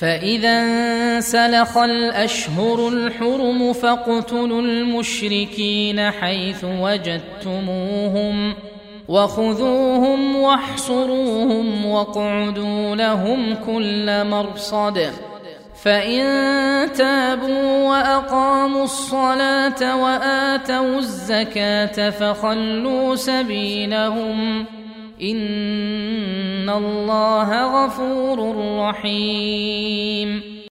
فإذا انسلخ الأشهر الحرم فاقتلوا المشركين حيث وجدتموهم وخذوهم واحصروهم واقعدوا لهم كل مرصد فإن تابوا وأقاموا الصلاة وآتوا الزكاة فخلوا سبيلهم إن الله غفور رحيم